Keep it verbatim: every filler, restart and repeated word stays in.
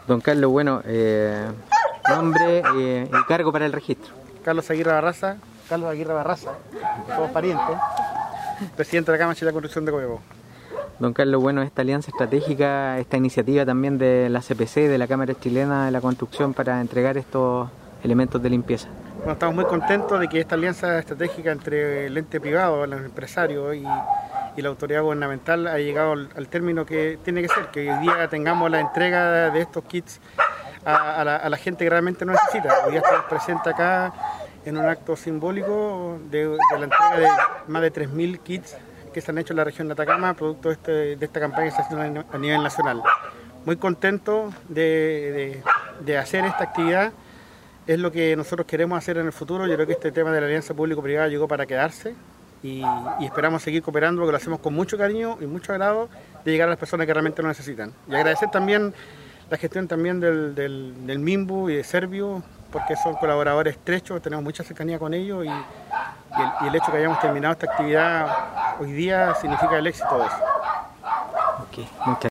Don Carlos, bueno, eh, nombre eh, y cargo para el registro. Carlos Aguirre Barraza, Carlos Aguirre Barraza, somos parientes, presidente de la Cámara Chilena de Construcción de Copiapó. Don Carlos, bueno, esta alianza estratégica, esta iniciativa también de la C P C, de la Cámara Chilena de la Construcción, para entregar estos elementos de limpieza. Bueno, estamos muy contentos de que esta alianza estratégica entre el ente privado, los empresarios y, y la autoridad gubernamental ha llegado al, al término que tiene que ser, que hoy día tengamos la entrega de estos kits a, a, la, a la gente que realmente lo necesita. Hoy día estamos presentes acá en un acto simbólico de, de la entrega de más de tres mil kits que se han hecho en la región de Atacama, producto de, este, de esta campaña que se está haciendo a nivel nacional. Muy contento de, de, de hacer esta actividad. Es lo que nosotros queremos hacer en el futuro. Yo creo que este tema de la alianza público-privada llegó para quedarse y, y esperamos seguir cooperando porque lo hacemos con mucho cariño y mucho agrado de llegar a las personas que realmente lo necesitan. Y agradecer también la gestión también del, del, del MIMBU y de Servio, porque son colaboradores estrechos, tenemos mucha cercanía con ellos y, y, el, y el hecho que hayamos terminado esta actividad hoy día significa el éxito de eso. Okay, muchas